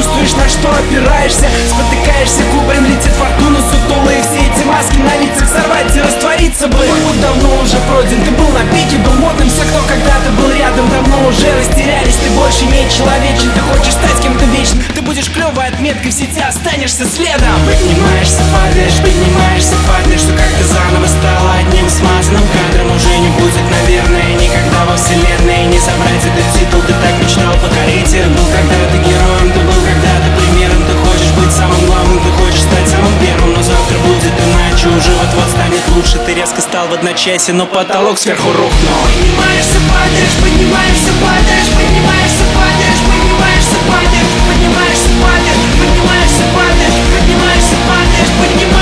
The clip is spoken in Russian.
чувствуешь, на что опираешься. Спотыкаешься, кубарем летит фортуна сутулые. Все эти маски на лицах сорвать и раствориться бы. Твой путь давно уже пройден, ты был на пике, был модным. Все, кто когда-то был рядом, давно уже растерялись. Ты больше не человечен, ты хочешь стать кем-то вечным. Ты будешь клевой отметкой в сети, останешься следом. Поднимаешься, падаешь, что как-то заново стало одним смазанным кадром. Уже не будет, наверное, никогда во вселенной не забрать этот титул. Ты так мечтал покорить их. Был когда-то героем, ты был когда-то примером. Ты хочешь быть самым главным, ты хочешь стать самым первым. Но завтра будет иначе, уже вот-вот станет лучше. Ты резко стал в одночасье, но потолок сверху рухнул. Поднимаешься, падаешь, поднимаешься, падаешь, поднимаешься, падаешь, поднимаешься, падаешь, поднимаешься, падаешь, поднимаешься, падаешь, поднимаешься, падаешь, поднимаешься.